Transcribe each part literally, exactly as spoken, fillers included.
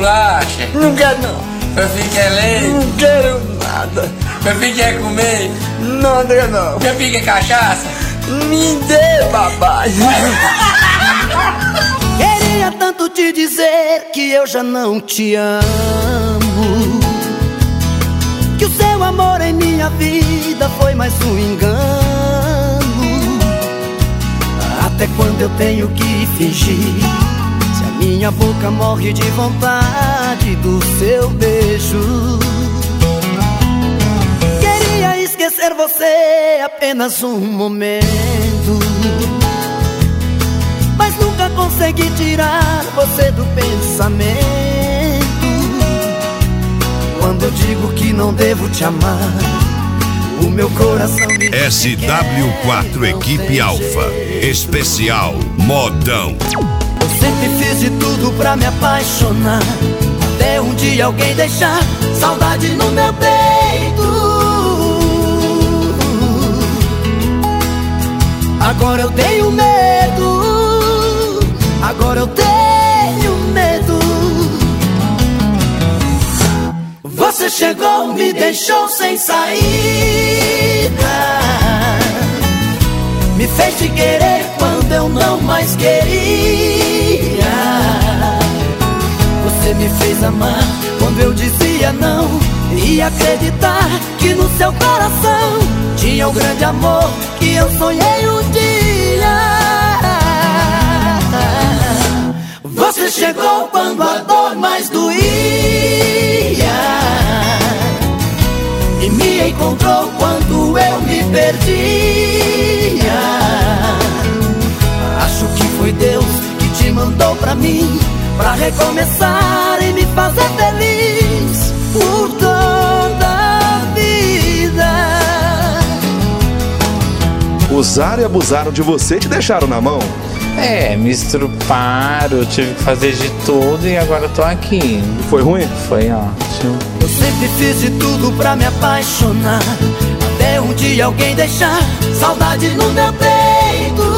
bolacha? Não quero não. Meu filho quer leite? Não quero nada. Meu filho quer comer? Nada não. Meu filho quer cachaça? Me dê, papai. Queria tanto te dizer que eu já não te amo, que o seu amor em minha vida foi mais um engano. Até quando eu tenho que fingir, se a minha boca morre de vontade do seu beijo? Queria esquecer você apenas um momento, mas nunca consegui tirar você do pensamento. Quando eu digo que não devo te amar, o meu coração me diz S W quatro Equipe Alfa Especial Modão. eu sempre fiz de tudo pra me apaixonar, até um dia alguém deixar saudade no meu peito. Agora eu tenho medo, agora eu tenho medo. Você chegou, me deixou sem saída, me fez te querer quando eu não mais queria. Você me fez amar quando eu dizia não, e acreditar que no seu coração tinha o grande amor que eu sonhei um dia. Você chegou quando a dor mais doía e me encontrou quando eu me perdia. Acho que foi Deus que te mandou pra mim, pra recomeçar e me fazer feliz por toda a vida. Usaram e abusaram de você e te deixaram na mão. É, me estruparam, tive que fazer de tudo e agora tô aqui. Foi ruim? Foi ótimo. Eu sempre fiz de tudo pra me apaixonar, até um dia alguém deixar saudade no meu peito.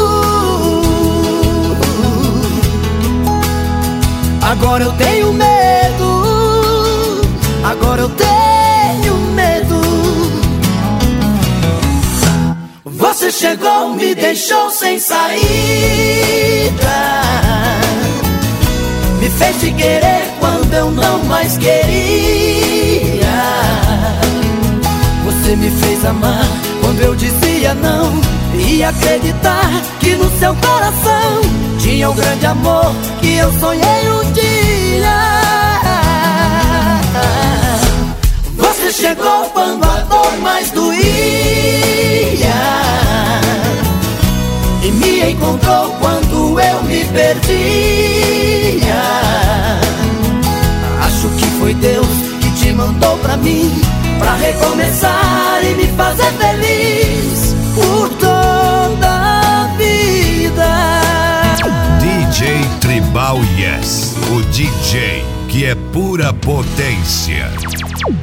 Agora eu tenho medo, agora eu tenho medo. Você chegou, me deixou sem saída, me fez te querer quando eu não mais queria. Você me fez amar quando eu dizia não, e acreditar que no seu coração tinha o grande amor que eu sonhei um dia. Você chegou quando a dor mais doía e me encontrou quando eu me perdia. Acho que foi Deus que te mandou pra mim, pra recomeçar e me fazer feliz por toda a vida. D J Tribal Yes, o D J que é pura potência.